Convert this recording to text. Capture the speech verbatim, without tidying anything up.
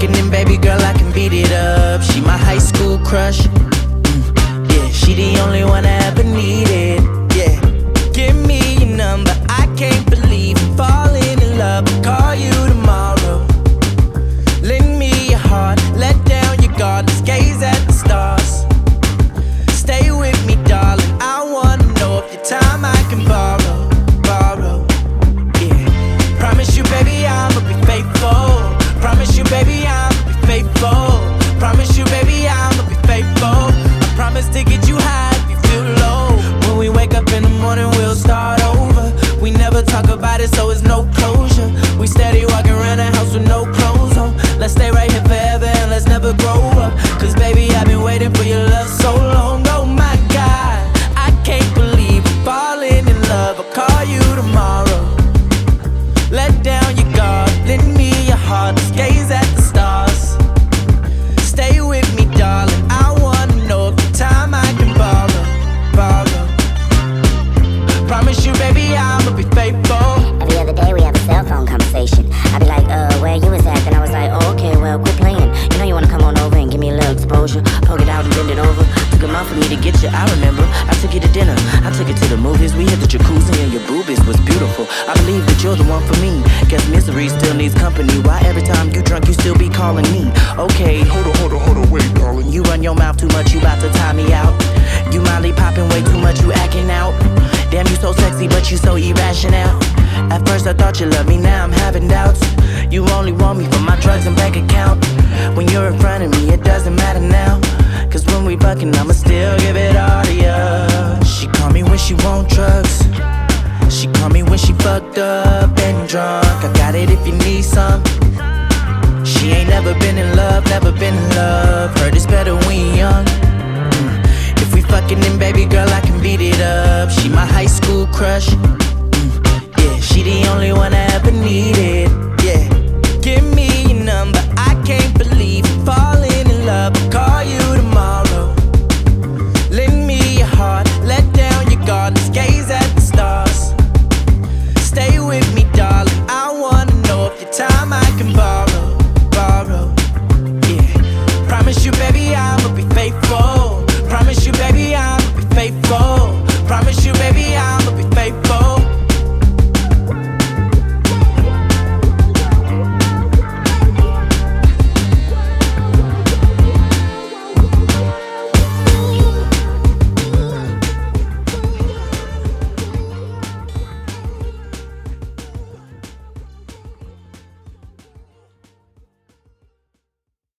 fucking and baby girl, I can beat it up. She my high school crush. Mm, yeah, she the only one I ever needed. Yeah, give me your number. I can't believe I'm falling in love. Call you tomorrow. Lend me your heart. Let down your guard. Let's gaze at the stars. Stay with me, darling. I wanna know if your time I can borrow, borrow. Yeah, promise you, baby, I'ma be faithful. Promise you, baby, I'ma be faithful. Promise you, baby, I'ma be faithful. I promise to get you high if you feel low. When we wake up in the morning, we'll start over. We never talk about it, so it's no closure. We steady walking around the house with no clothes on. Let's stay right here forever and let's never grow up. Cause baby, I've been waiting for your love so long. Oh my God, I can't believe I'm falling in love. I'll call you tomorrow. Let down your guard, lend me your heart. Let's gaze at the stars. Stay with me, darling. I wanna know if the time I can borrow, borrow. Promise you, baby, I'ma be faithful. Every other day we have a cell phone conversation. I be like, uh, where you was at? Then I was like, oh, okay, well, quit playing. You know you wanna come on over and give me a little exposure. Poke it out and bend it over. Took a month for me to get you, I remember. I took you to dinner, I took you to the movies. We hit the jacuzzi and your boobies was beautiful. I believe that you're the one for me. Guess misery still needs company. Why every time you drunk you still be calling me? Okay, hold on, hold on, hold on, wait, darling. You run your mouth too much, you bout to tie me out. You Molly popping way too much, you acting out. Damn, you so sexy, but you so irrational. At first I thought you loved me, now I'm having doubts. You only want me for my drugs and bank account. When you're in front of me, it doesn't matter now. Cause when we fucking, I'ma still give it all to you. She call me when she want drugs. She call me when she fucked up and drunk. I got it if you need some. She ain't never been in love, never been in love. Heard it's better when you're young. Mm. If we fucking then baby girl, I can beat it up. She my high school crush. Mm. Yeah, she the only one I ever need.